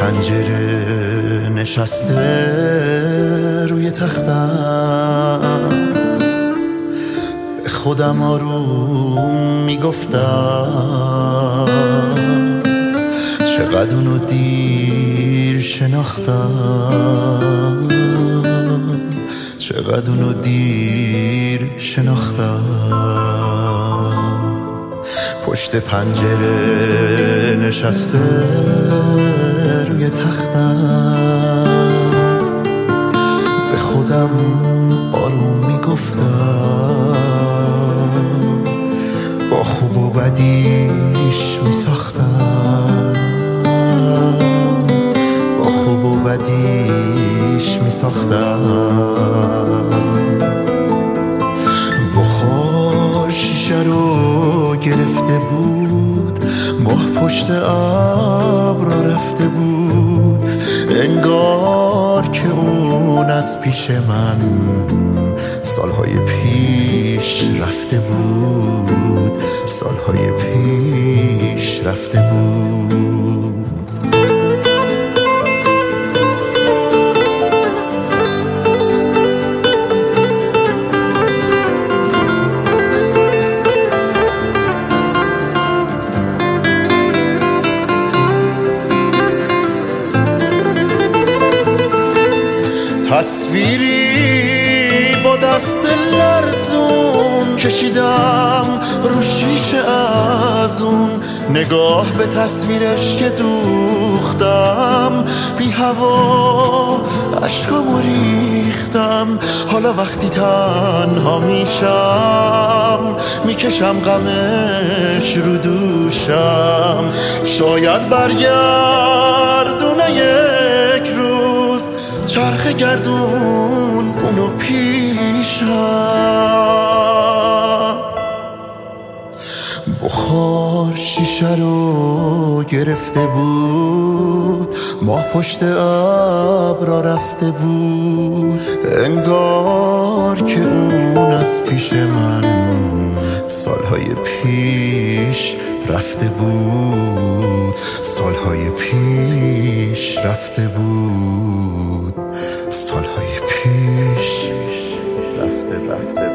پنجره نشسته روی تختم، به خودم آروم میگفتم چقدر اونو دیر شناختم، چقدر اونو دیر شناختم. پشت پنجره نشسته روی تختم، به خودم آروم میگفتم با خوب و بدیش میساختم، با خوب و بدیش میساختم. بخار شیشه رو گرفته بود، ماه پشت ابر رفته بود، انگار که اون از پیش من سالهای پیش رفته بود، سالهای پیش رفته بود. تصویری با دست لرزون کشیدم رو شیشه از اون، نگاه به تصویرش که دوختم، بی هوا اشکامو ریختم. حالا وقتی تنها میشم میکشم غمش رو دوشم، شاید برگردونه یک روز چرخ گردون اونو پیشم. بخار شیشه رو گرفته بود، ماه پشت ابر رفته بود، انگار که اون از پیش من سالهای پیش رفته بود، سالهای پیش رفته بود، سالهای پیش رفته بود.